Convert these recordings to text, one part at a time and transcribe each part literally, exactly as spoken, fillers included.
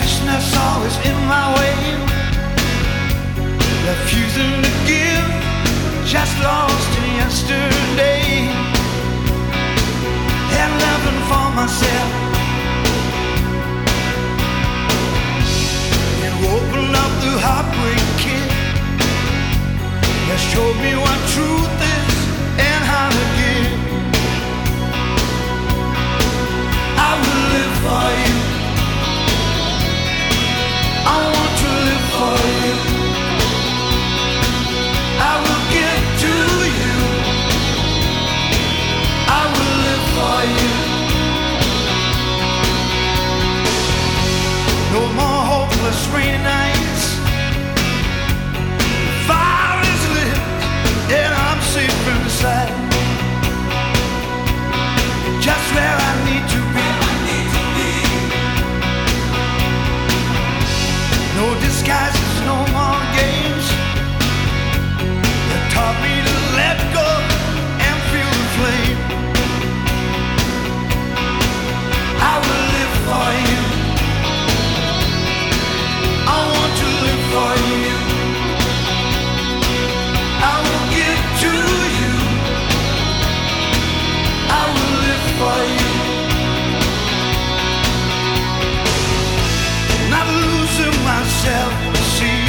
Selfishness always in my way, refusing to give, just lost in yesterday, and living for myself. You opened up the heartbreak kit, you showed me what truth is and how to give. I will live for you, I want to live for you, I will give to you, I will live for you. No more hopeless rainy nights, the fire is lit and I'm safe inside, just where I need to be. No disguises, no more games. You taught me to let go and feel the flame. I will live for you, I want to live for you, I will give to you, I will live for you. Not losing myself, see,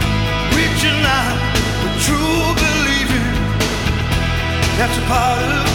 reaching out, the true believing, that's a part of